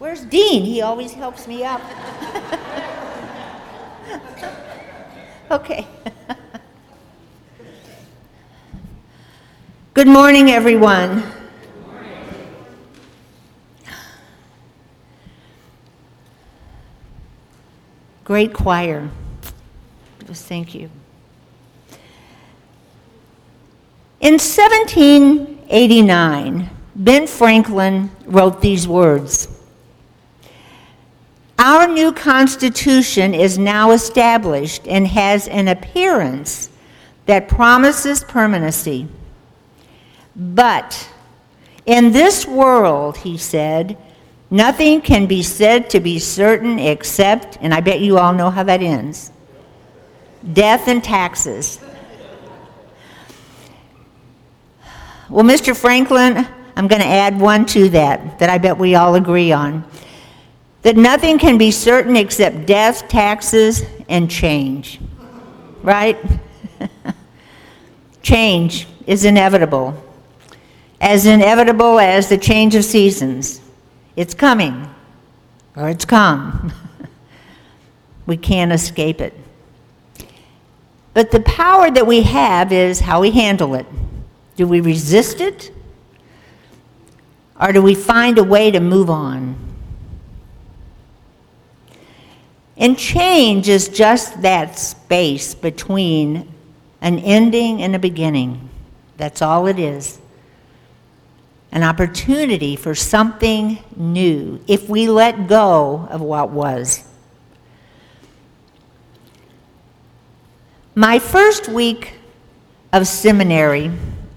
Where's Dean? He always helps me up. Okay. Good morning, everyone. Great choir. Just thank you. In 1789, Ben Franklin wrote these words: "Our new Constitution is now established and has an appearance that promises permanency. But in this world," he said, "nothing can be said to be certain except," and I bet you all know how that ends, "death and taxes." Well, Mr. Franklin, I'm going to add one to that I bet we all agree on. That nothing can be certain except death, taxes, and change. Right? Change is inevitable. As inevitable as the change of seasons. It's coming, or it's come. We can't escape it. But the power that we have is how we handle it. Do we resist it? Or do we find a way to move on? And change is just that space between an ending and a beginning. That's all it is. An opportunity for something new if we let go of what was. My first week of seminary,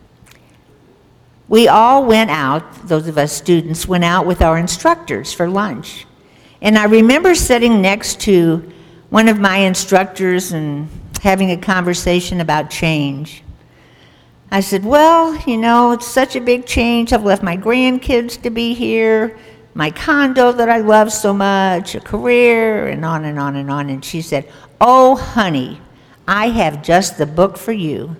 we all went out, those of us students, went out with our instructors for lunch. And I remember sitting next to one of my instructors and having a conversation about change. I said, well, it's such a big change. I've left my grandkids to be here, my condo that I love so much, a career, and on and on and on. And she said, oh, honey, I have just the book for you.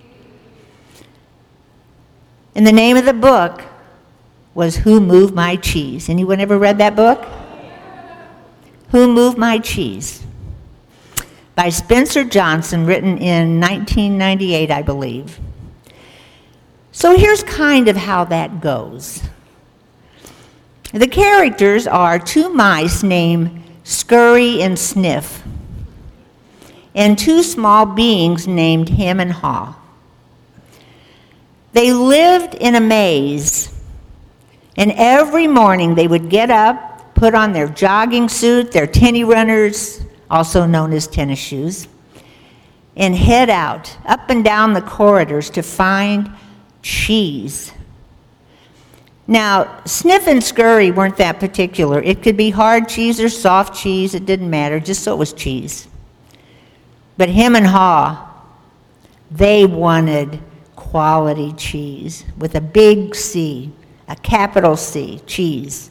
And the name of the book was Who Moved My Cheese? Anyone ever read that book? Who Moved My Cheese? By Spencer Johnson, written in 1998, I believe. So here's kind of how that goes. The characters are two mice named Scurry and Sniff, and two small beings named Hem and Haw. They lived in a maze, and every morning they would get up, put on their jogging suit, their tenny runners, also known as tennis shoes, and head out, up and down the corridors to find cheese. Now, Sniff and Scurry weren't that particular. It could be hard cheese or soft cheese, it didn't matter, just so it was cheese. But Hem and Haw, they wanted quality cheese with a big C, a capital C, cheese.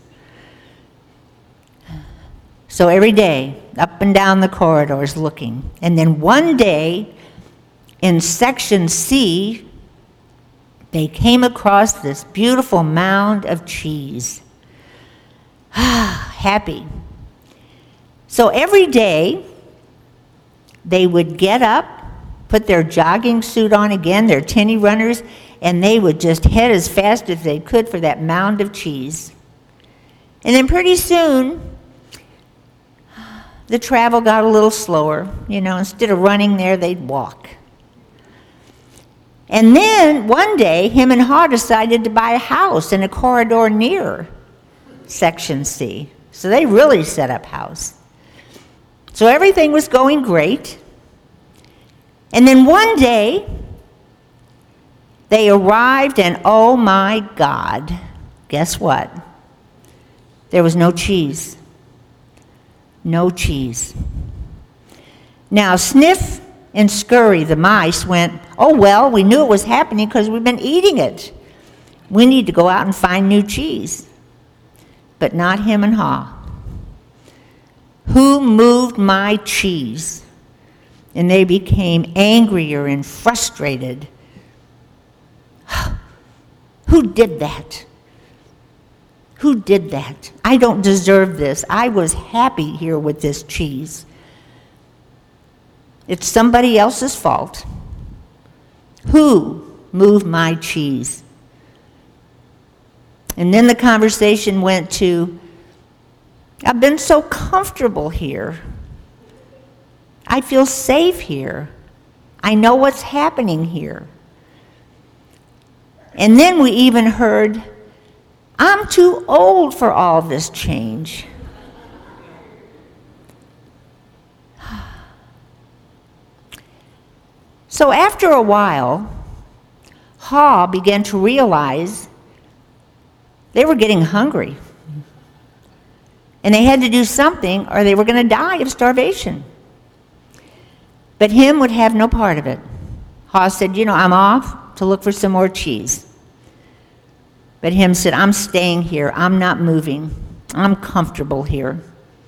So every day, up and down the corridors looking. And then one day, in section C, they came across this beautiful mound of cheese. Happy. So every day, they would get up, put their jogging suit on again, their tenny runners, and they would just head as fast as they could for that mound of cheese. And then pretty soon, the travel got a little slower. Instead of running there, they'd walk. And then one day, Hem and Haw decided to buy a house in a corridor near section C. So they really set up house. So everything was going great. And then one day, they arrived, and oh my God, guess what? There was no cheese. No cheese. Now, Sniff and Scurry, the mice, went, oh, well, we knew it was happening because we've been eating it. We need to go out and find new cheese. But not Hem and Haw. Who moved my cheese? And they became angrier and frustrated. Who did that? Who did that? I don't deserve this. I was happy here with this cheese. It's somebody else's fault. Who moved my cheese? And then the conversation went to, I've been so comfortable here. I feel safe here. I know what's happening here. And then we even heard, I'm too old for all this change. So after a while, Ha began to realize they were getting hungry. And they had to do something or they were going to die of starvation. But him would have no part of it. Ha said, I'm off to look for some more cheese. But him said, I'm staying here. I'm not moving. I'm comfortable here.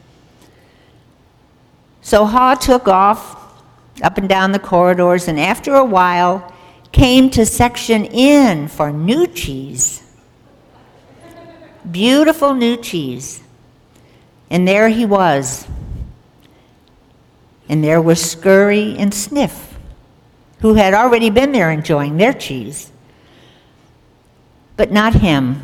So Ha took off up and down the corridors, and after a while came to section N for new cheese. Beautiful new cheese. And there he was. And there was Scurry and Sniff, who had already been there enjoying their cheese. But not him.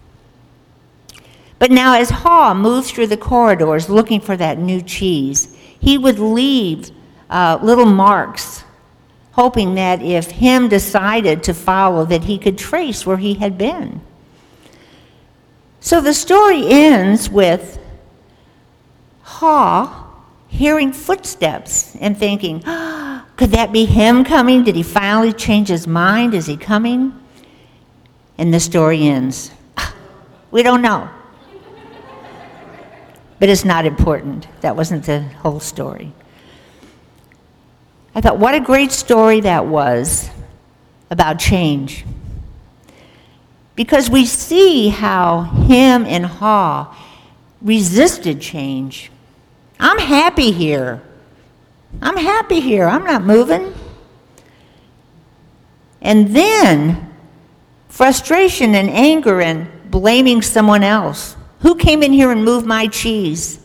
But now as Ha moved through the corridors looking for that new cheese, he would leave little marks, hoping that if him decided to follow, that he could trace where he had been. So the story ends with Ha hearing footsteps and thinking, could that be him coming? Did he finally change his mind? Is he coming? And the story ends. We don't know. But it's not important. That wasn't the whole story. I thought, what a great story that was about change. Because we see how him and Ha resisted change. I'm happy here. I'm happy here. I'm not moving. And then frustration and anger and blaming someone else. Who came in here and moved my cheese?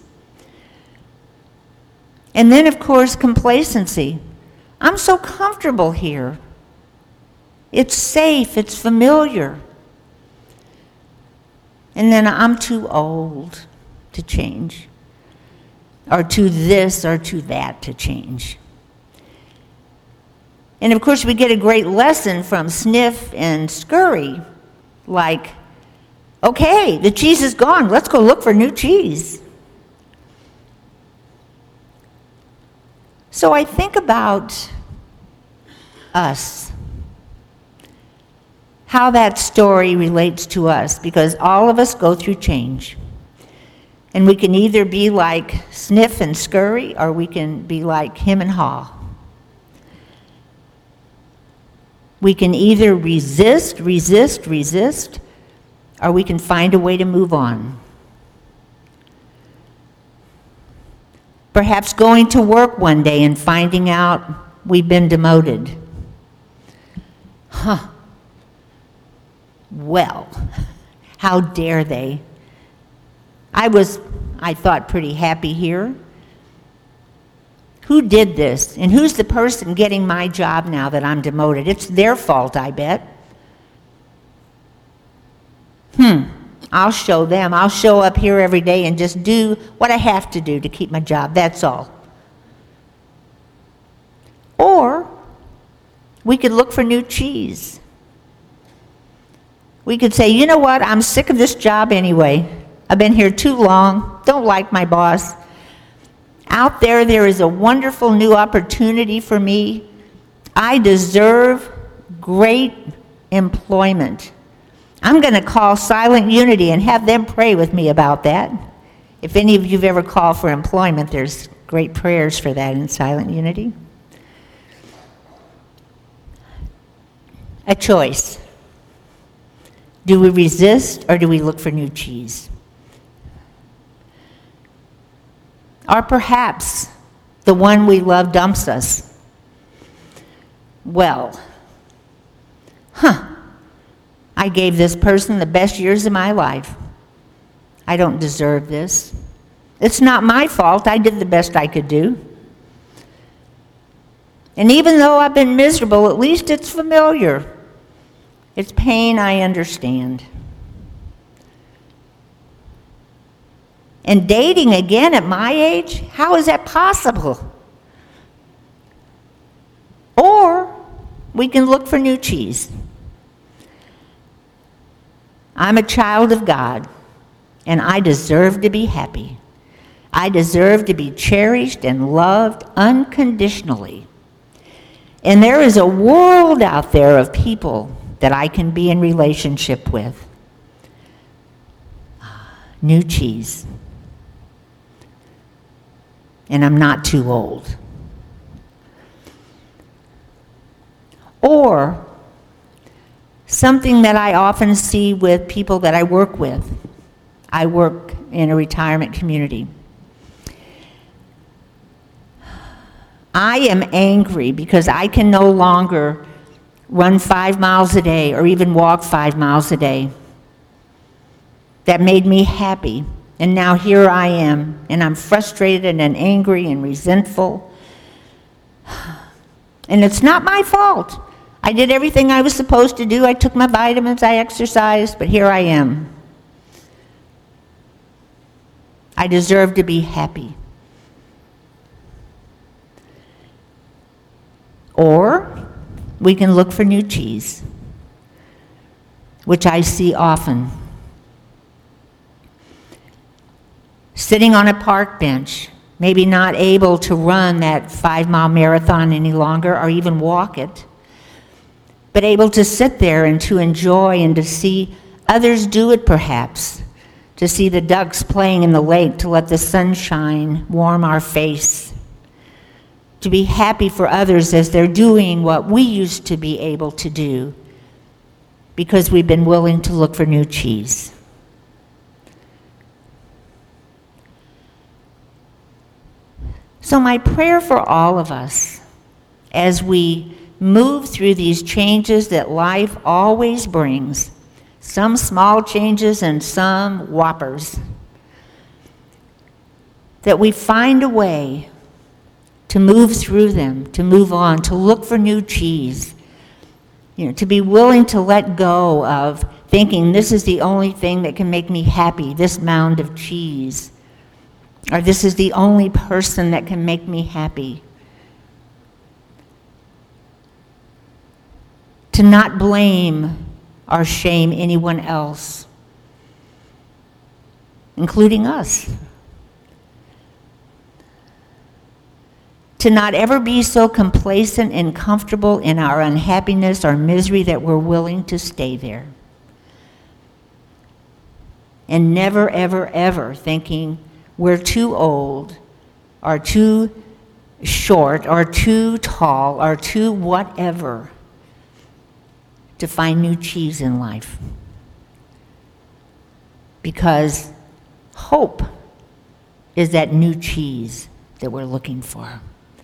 And then, of course, complacency. I'm so comfortable here. It's safe. It's familiar. And then I'm too old to change, or to this or to that to change. And of course, we get a great lesson from Sniff and Scurry, like, okay, the cheese is gone. Let's go look for new cheese. So I think about us, how that story relates to us, because all of us go through change. And we can either be like Sniff and Scurry, or we can be like him and Ha. We can either resist, or we can find a way to move on. Perhaps going to work one day and finding out we've been demoted. Well, how dare they? I thought, pretty happy here. Who did this? And who's the person getting my job now that I'm demoted? It's their fault, I bet. I'll show them. I'll show up here every day and just do what I have to do to keep my job. That's all. Or we could look for new cheese. We could say, you know what? I'm sick of this job anyway. I've been here too long. Don't like my boss. Out there is a wonderful new opportunity for me. I deserve great employment. I'm going to call Silent Unity and have them pray with me about that. If any of you have ever called for employment, there's great prayers for that in Silent Unity. A choice. Do we resist or do we look for new cheese? Or perhaps the one we love dumps us. Well, I gave this person the best years of my life. I don't deserve this. It's not my fault. I did the best I could do. And even though I've been miserable, at least it's familiar. It's pain I understand. And dating again at my age? How is that possible? Or we can look for new cheese. I'm a child of God, and I deserve to be happy. I deserve to be cherished and loved unconditionally. And there is a world out there of people that I can be in relationship with. New cheese. And I'm not too old. Or something that I often see with people that I work with. I work in a retirement community. I am angry because I can no longer run 5 miles a day or even walk 5 miles a day. That made me happy. And now here I am, and I'm frustrated and angry and resentful. And it's not my fault. I did everything I was supposed to do. I took my vitamins, I exercised, but here I am. I deserve to be happy. Or we can look for new cheese, which I see often. Sitting on a park bench, maybe not able to run that 5-mile marathon any longer or even walk it, but able to sit there and to enjoy and to see others do it perhaps, to see the ducks playing in the lake, to let the sunshine warm our face, to be happy for others as they're doing what we used to be able to do because we've been willing to look for new cheese. So my prayer for all of us as we move through these changes that life always brings, some small changes and some whoppers, that we find a way to move through them, to move on, to look for new cheese, to be willing to let go of thinking this is the only thing that can make me happy, this mound of cheese. Or this is the only person that can make me happy. To not blame or shame anyone else, including us. To not ever be so complacent and comfortable in our unhappiness or misery that we're willing to stay there. And never, ever, ever thinking we're too old, or too short, or too tall, or too whatever to find new cheese in life. Because hope is that new cheese that we're looking for.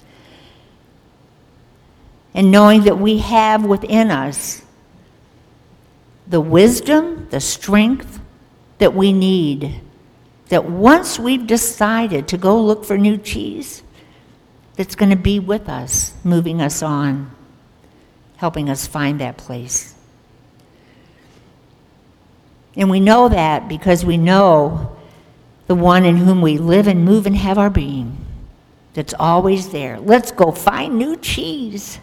And knowing that we have within us the wisdom, the strength that we need, that once we've decided to go look for new cheese, that's going to be with us, moving us on, helping us find that place. And we know that because we know the one in whom we live and move and have our being, that's always there. Let's go find new cheese.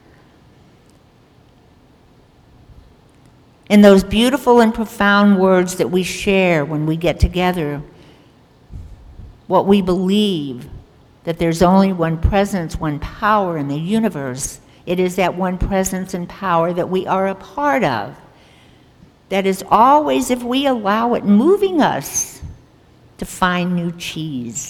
And those beautiful and profound words that we share when we get together, what we believe, that there's only one presence, one power in the universe. It is that one presence and power that we are a part of. That is always, if we allow it, moving us to find new cheese.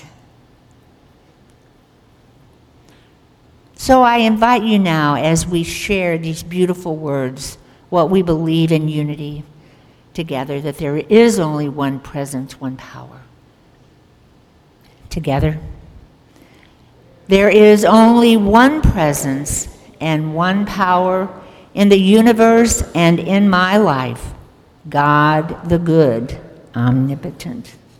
So I invite you now, as we share these beautiful words, what we believe in unity together, that there is only one presence, one power. Together. There is only one presence and one power in the universe and in my life, God the good, omnipotent.